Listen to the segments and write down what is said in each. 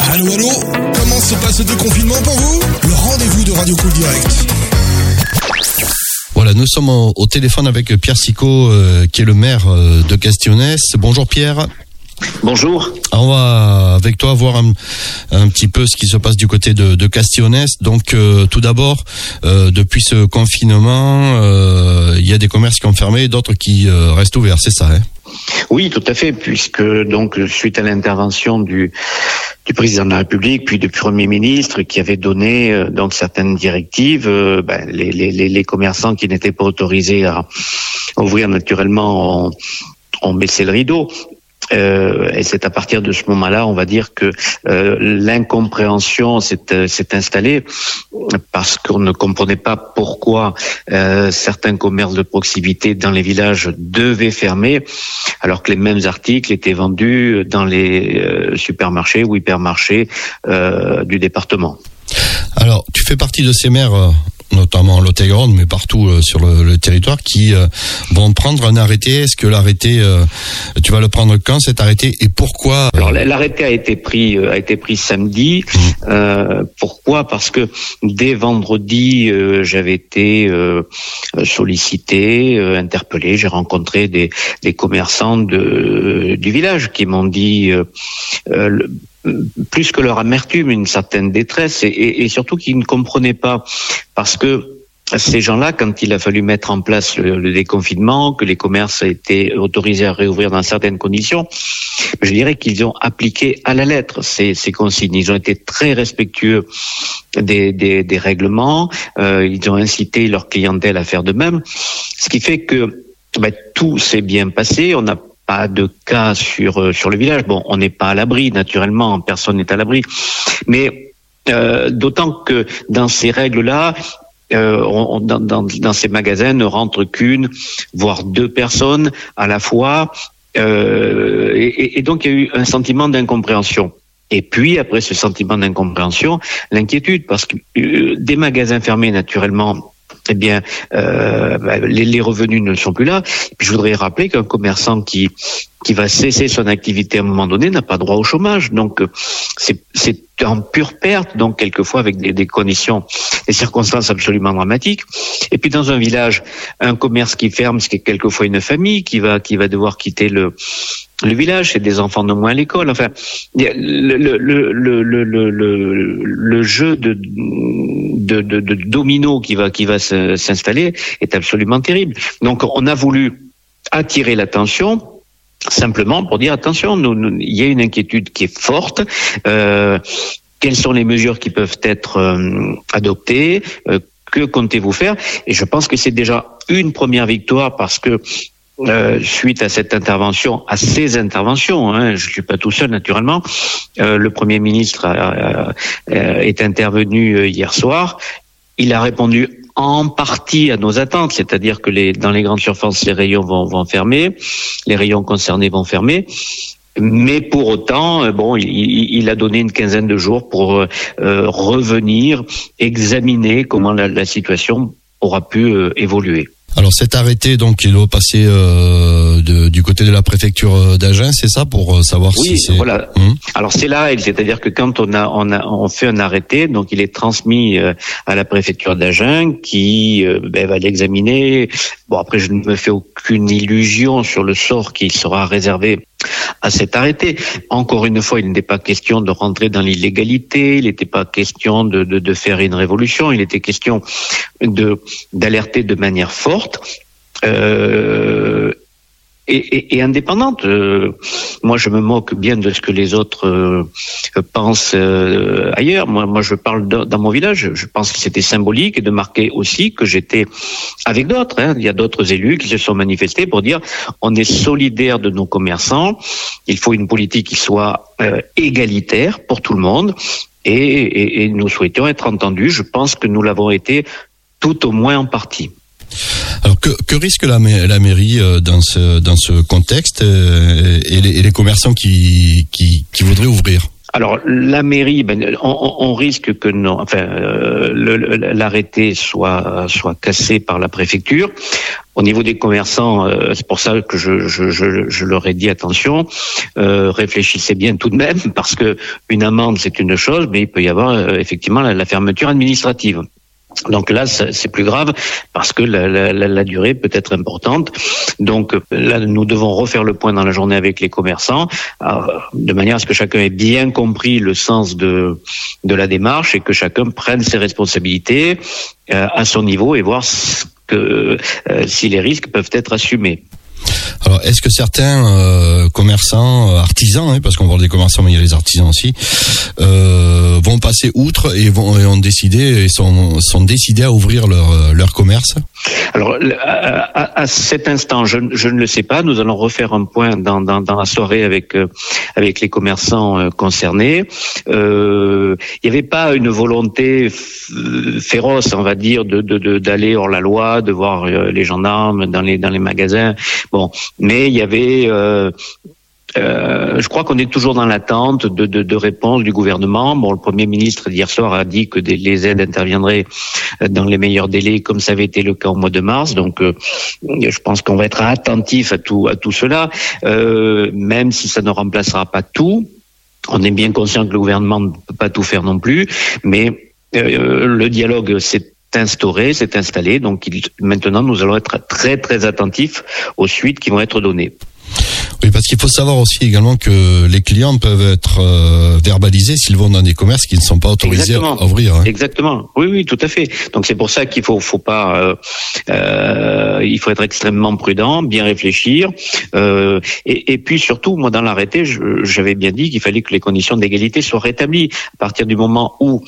Allô, comment se passe le déconfinement pour vous? Le rendez-vous de Radio Cool Direct. Voilà, nous sommes au téléphone avec Pierre Sicot, qui est le maire de Castillonnès. Bonjour Pierre. Bonjour. On va avec toi voir un petit peu ce qui se passe du côté de Castillonnès. Donc tout d'abord, depuis ce confinement, il y a des commerces qui ont fermé et d'autres qui restent ouverts, c'est ça, hein? Oui, tout à fait, puisque donc suite à l'intervention du président de la République, puis du Premier ministre, qui avait donné donc certaines directives, les commerçants qui n'étaient pas autorisés à ouvrir naturellement ont baissé le rideau. Et c'est à partir de ce moment-là, on va dire que l'incompréhension s'est installée parce qu'on ne comprenait pas pourquoi certains commerces de proximité dans les villages devaient fermer, alors que les mêmes articles étaient vendus dans les supermarchés ou hypermarchés du département. Alors, tu fais partie de ces maires, notamment en Lot-et-Garonne, mais partout sur le territoire, qui vont prendre un arrêté. Est-ce que l'arrêté, tu vas le prendre quand, cet arrêté, et pourquoi? Alors, l'arrêté a été pris samedi. Pourquoi? Parce que dès vendredi, j'avais été sollicité, interpellé. J'ai rencontré des commerçants du village qui m'ont dit plus que leur amertume, une certaine détresse, et surtout qu'ils ne comprenaient pas, parce que ces gens-là, quand il a fallu mettre en place le déconfinement, que les commerces étaient autorisés à réouvrir dans certaines conditions, je dirais qu'ils ont appliqué à la lettre ces consignes. Ils ont été très respectueux des règlements, ils ont incité leur clientèle à faire de même, ce qui fait que tout s'est bien passé. On n'a pas de cas sur le village. Bon, on n'est pas à l'abri, naturellement, personne n'est à l'abri. Mais d'autant que dans ces règles-là, dans ces magasins ne rentrent qu'une, voire deux personnes à la fois. Et donc, il y a eu un sentiment d'incompréhension. Et puis, après ce sentiment d'incompréhension, l'inquiétude, parce que des magasins fermés, naturellement, eh bien, les revenus ne sont plus là. Et puis, je voudrais rappeler qu'un commerçant qui va cesser son activité à un moment donné n'a pas droit au chômage. Donc, c'est en pure perte, donc quelquefois avec des conditions, des circonstances absolument dramatiques. Et puis, dans un village, un commerce qui ferme, c'est quelquefois une famille qui va devoir quitter le village, c'est des enfants de moins à l'école. Enfin, le jeu de domino qui va s'installer est absolument terrible. Donc, on a voulu attirer l'attention simplement pour dire attention, il y a une inquiétude qui est forte. Quelles sont les mesures qui peuvent être adoptées? Que comptez-vous faire? Et je pense que c'est déjà une première victoire, parce que suite à cette intervention, à ces interventions, je suis pas tout seul naturellement, le Premier ministre est intervenu hier soir. Il a répondu en partie à nos attentes, c'est-à-dire que dans les grandes surfaces, les rayons vont fermer, les rayons concernés vont fermer. Mais pour autant, il a donné une quinzaine de jours pour revenir, examiner comment la situation aura pu évoluer. Alors cet arrêté, donc, il doit passer du côté de la préfecture d'Agen, c'est ça, pour savoir si c'est... Oui, voilà. Alors c'est la règle, c'est-à-dire que quand on fait un arrêté, donc il est transmis à la préfecture d'Agen, qui va l'examiner. Bon, après, je ne me fais aucune illusion sur le sort qui sera réservé à cet arrêté. Encore une fois, il n'était pas question de rentrer dans l'illégalité, il n'était pas question de faire une révolution, il était question d'alerter de manière forte et indépendante. Moi, je me moque bien de ce que les autres pensent ailleurs. Moi, je parle dans mon village. Je pense que c'était symbolique et de marquer aussi que j'étais avec d'autres. Il y a d'autres élus qui se sont manifestés pour dire on est solidaire de nos commerçants. Il faut une politique qui soit égalitaire pour tout le monde. Et nous souhaitions être entendus. Je pense que nous l'avons été tout au moins en partie. Alors que risque la mairie dans ce contexte et les commerçants qui voudraient ouvrir? Alors la mairie, on risque que non, l'arrêté soit cassé par la préfecture. Au niveau des commerçants, c'est pour ça que je leur ai dit attention, réfléchissez bien tout de même, parce que une amende c'est une chose, mais il peut y avoir effectivement la fermeture administrative. Donc là, c'est plus grave parce que la durée peut être importante. Donc là, nous devons refaire le point dans la journée avec les commerçants, de manière à ce que chacun ait bien compris le sens de la démarche et que chacun prenne ses responsabilités à son niveau et voir si les risques peuvent être assumés. Alors, est-ce que certains commerçants, artisans, parce qu'on parle des commerçants, mais il y a les artisans aussi, vont passer outre et sont décidés à ouvrir leur commerce? Alors, à cet instant, je ne le sais pas. Nous allons refaire un point dans la soirée avec les commerçants concernés. Il n'y avait pas une volonté féroce, on va dire, d'aller hors la loi, de voir les gendarmes dans les magasins. Bon, mais il y avait, je crois qu'on est toujours dans l'attente de réponse du gouvernement. Bon, le Premier ministre hier soir a dit que les aides interviendraient dans les meilleurs délais, comme ça avait été le cas au mois de mars. Donc, je pense qu'on va être attentif à tout cela, même si ça ne remplacera pas tout. On est bien conscient que le gouvernement ne peut pas tout faire non plus, mais le dialogue s'est installé. Donc maintenant, nous allons être très très attentifs aux suites qui vont être données. Oui, parce qu'il faut savoir aussi également que les clients peuvent être verbalisés s'ils vont dans des commerces qui ne sont pas autorisés à ouvrir. Hein. Exactement. Oui, tout à fait. Donc c'est pour ça qu'il faut être extrêmement prudent, bien réfléchir. Et puis surtout, moi dans l'arrêté, j'avais bien dit qu'il fallait que les conditions d'égalité soient rétablies. À partir du moment où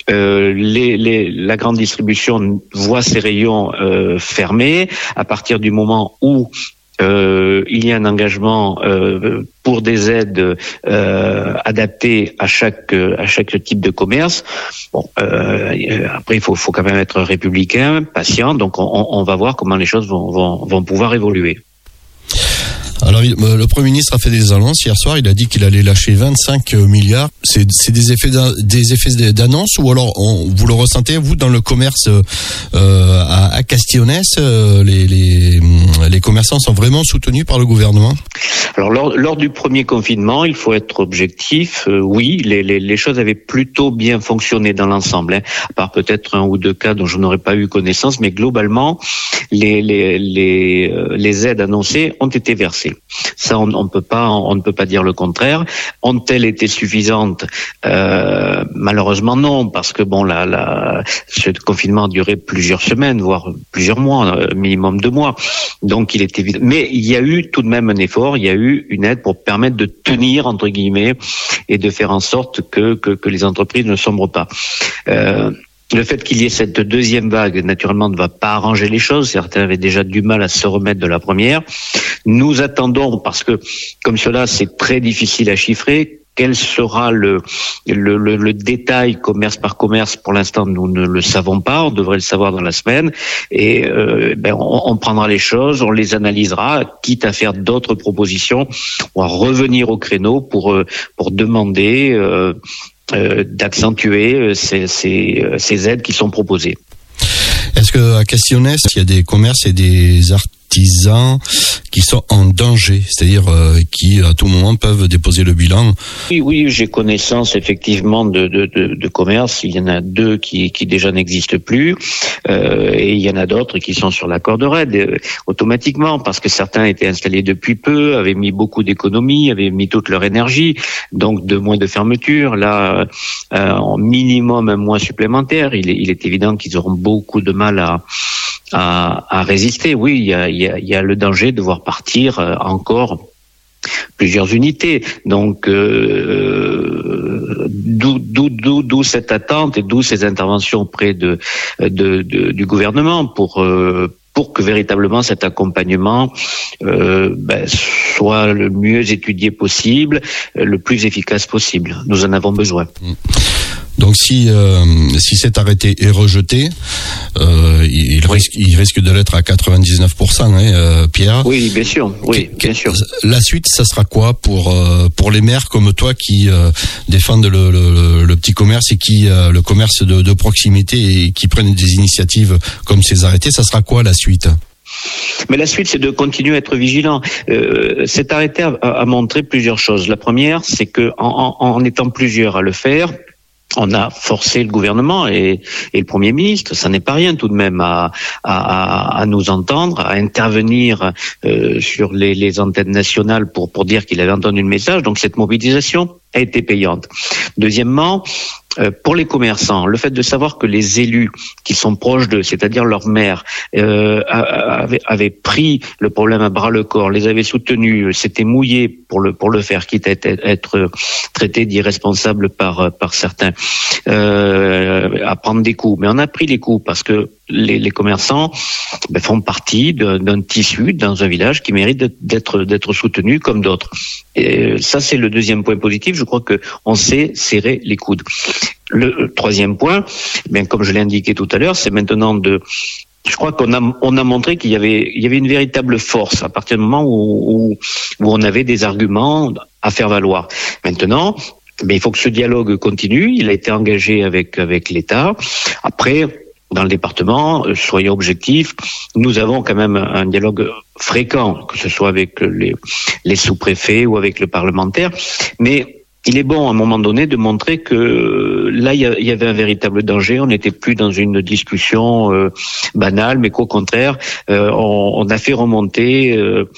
la grande distribution voit ses rayons fermés, à partir du moment où il y a un engagement pour des aides adaptées à chaque type de commerce. Bon, après il faut quand même être républicain, patient. Donc on va voir comment les choses vont pouvoir évoluer. Alors, le Premier ministre a fait des annonces hier soir. Il a dit qu'il allait lâcher 25 milliards. C'est des effets d'annonce, ou alors vous le ressentez vous dans le commerce à Castillonnès, les commerçants sont vraiment soutenus par le gouvernement? Alors lors du premier confinement, il faut être objectif. Oui, les choses avaient plutôt bien fonctionné dans l'ensemble, à part peut-être un ou deux cas dont je n'aurais pas eu connaissance, mais globalement, les aides annoncées ont été versées. Ça, on ne peut pas dire le contraire. Ont-elles été suffisantes? Malheureusement non, parce que ce confinement a duré plusieurs semaines, voire plusieurs mois, minimum 2 mois. Donc il est évident. Mais il y a eu tout de même un effort, il y a eu une aide pour permettre de tenir, entre guillemets, et de faire en sorte que les entreprises ne sombrent pas. Le fait qu'il y ait cette deuxième vague, naturellement, ne va pas arranger les choses. Certains avaient déjà du mal à se remettre de la première. Nous attendons, parce que comme cela, c'est très difficile à chiffrer, quel sera le détail commerce par commerce. Pour l'instant, nous ne le savons pas. On devrait le savoir dans la semaine. Et on prendra les choses, on les analysera, quitte à faire d'autres propositions. On va revenir au créneau pour demander d'accentuer ces aides qui sont proposées. Est-ce que à Castillonnès, il y a des commerces et des artisans qui sont en danger, c'est-à-dire qui à tout moment peuvent déposer le bilan? Oui, j'ai connaissance effectivement de commerces. Il y en a 2 qui déjà n'existent plus, et il y en a d'autres qui sont sur la corde raide automatiquement, parce que certains étaient installés depuis peu, avaient mis beaucoup d'économies, avaient mis toute leur énergie, donc 2 mois de fermeture. Là, en minimum 1 mois supplémentaire, il est évident qu'ils auront beaucoup de mal à résister. Oui, il y a le danger de voir partir encore plusieurs unités. Donc d'où cette attente et d'où ces interventions auprès du gouvernement pour que véritablement cet accompagnement soit le mieux étudié possible, le plus efficace possible. Nous en avons besoin. Donc si cet arrêté est rejeté, il risque de l'être à 99%, Pierre. Oui, bien sûr. Oui, bien sûr. La suite, ça sera quoi pour les maires comme toi qui défendent le petit commerce et qui le commerce de proximité et qui prennent des initiatives comme ces arrêtés? Ça sera quoi la suite? Mais la suite, c'est de continuer à être vigilant. Cet arrêté a montré plusieurs choses. La première, c'est que en étant plusieurs à le faire, on a forcé le gouvernement et le Premier ministre, ça n'est pas rien tout de même, à nous entendre, à intervenir sur les antennes nationales pour dire qu'il avait entendu le message. Donc cette mobilisation a été payante. Deuxièmement, pour les commerçants, le fait de savoir que les élus qui sont proches d'eux, c'est-à-dire leurs maires, avaient pris le problème à bras le corps, les avaient soutenus, s'étaient mouillés pour le faire, quitte à être traités d'irresponsables par certains, à prendre des coups. Mais on a pris les coups parce que les commerçants font partie d'un tissu dans un village qui mérite d'être soutenu comme d'autres. Et ça, c'est le deuxième point positif. Je crois que on sait serrer les coudes. Le troisième point, comme je l'ai indiqué tout à l'heure, c'est maintenant je crois qu'on a montré qu'il y avait une véritable force à partir du moment où on avait des arguments à faire valoir. Maintenant, il faut que ce dialogue continue. Il a été engagé avec l'État. Après, dans le département, soyons objectifs, nous avons quand même un dialogue fréquent, que ce soit avec les sous-préfets ou avec le parlementaire, mais il est bon à un moment donné de montrer que là il y avait un véritable danger. On n'était plus dans une discussion banale, mais qu'au contraire on a fait remonter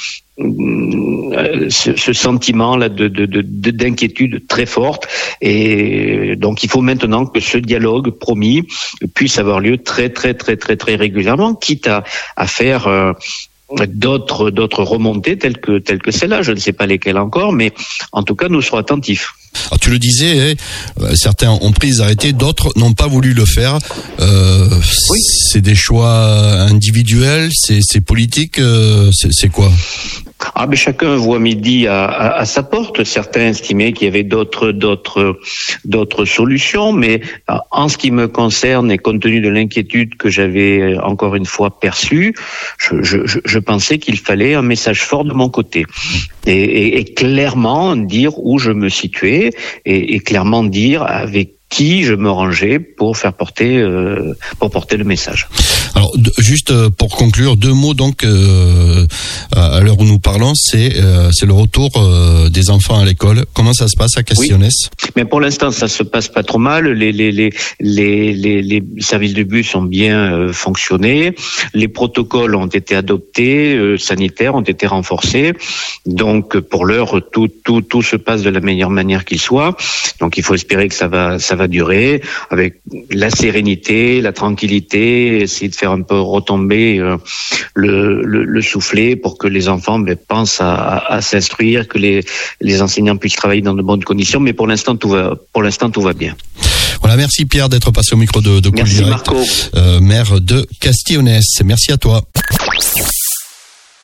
ce sentiment là d'inquiétude très forte, et donc il faut maintenant que ce dialogue promis puisse avoir lieu très très très très très régulièrement, quitte à faire d'autres remontées telles que celle-là. Je ne sais pas lesquelles encore, mais en tout cas nous serons attentifs. Alors tu le disais, certains ont pris des arrêtés, d'autres n'ont pas voulu le faire. Oui. C'est des choix individuels, c'est politique, c'est quoi? Chacun voit midi à sa porte. Certains estimaient qu'il y avait d'autres solutions, mais en ce qui me concerne et compte tenu de l'inquiétude que j'avais encore une fois perçue, je pensais qu'il fallait un message fort de mon côté et clairement dire où je me situais et clairement dire avec qui je me rangeais pour porter le message. Alors juste pour conclure, 2 mots donc à l'heure où nous parlons, c'est le retour des enfants à l'école. Comment ça se passe à Castillonnès? Oui. Mais pour l'instant ça se passe pas trop mal. Les services de bus ont bien fonctionné. Les protocoles ont été adoptés, sanitaires ont été renforcés. Donc pour l'heure tout se passe de la meilleure manière qu'il soit. Donc il faut espérer que ça va durer avec la sérénité, la tranquillité, essayer de faire un peu retomber le soufflet pour que les enfants pensent à s'instruire, que les enseignants puissent travailler dans de bonnes conditions. Mais pour l'instant tout va bien. Voilà, merci Pierre d'être passé au micro de Cool Direct. Merci Marco. Maire de Castillonnès. Merci à toi.